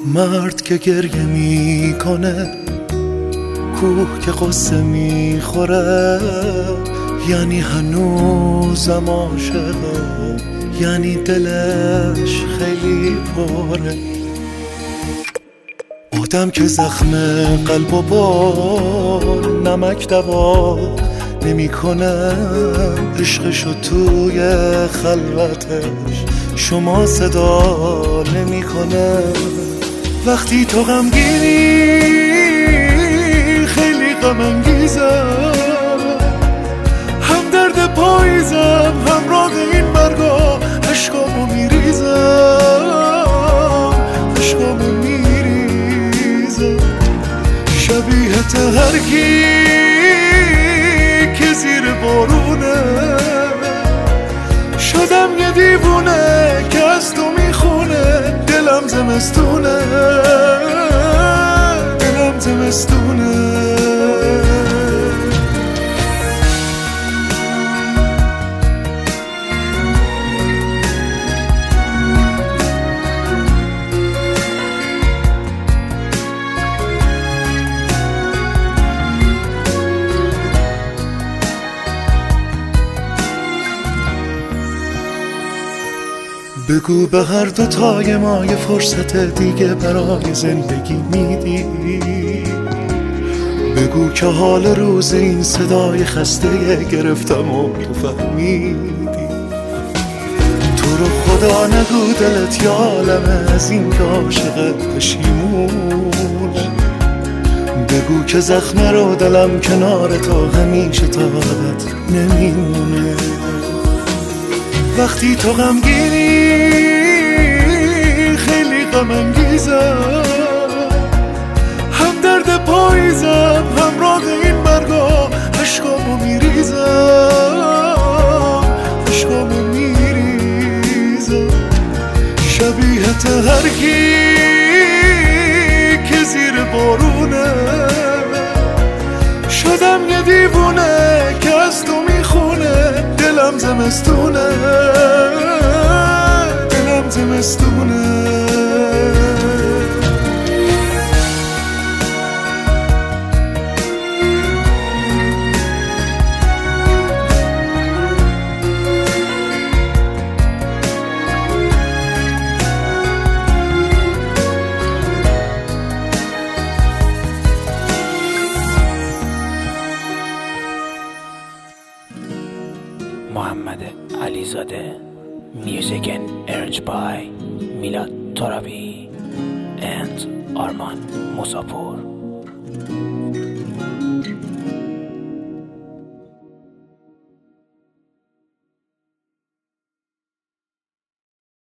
مرد که گریه میکنه، کوه که قصه میخوره، یعنی هنوزم عاشقه، یعنی دلش خیلی پره. آدم که زخم قلب و با نمک دوا نمیکنه، عشقشو توی خلوتش شما صدا نمیکنه. وقتی تو غمگینی خیلی غم انگیزم، هم درد پاییزم همراه این مرگا، عشقامو میریزم، عشقامو میریزم. شبیه هرکی که زیر بارونه، شدم یه دیوونه که از تو میخونه. دلم زمستونه، دلم زمستونه. بگو به هر دوتای ما یه فرصت دیگه برای زندگی میدی. بگو که حال روز این صدای خسته گرفتم و تو فهمیدی. تو رو خدا نگو دلت یه عالمه از این که عاشقت پشیمون. بگو که زخم رو دلم کنار تو همیشه تا ابد نمیمونه. وقتی تو غمگینی خیلی غم انگیزم، هم درد پاییزم همراه این مرگا، عشقامو میریزم، عشقامو میریزم. شبیه هرکی که زیر بارونه، شدم یه دیوونه که از تو میخونه. دلم زمستونه، دلم زمستونه. محمد علیزاده. Music and arranged by Milad Torabi and Arman Musapur.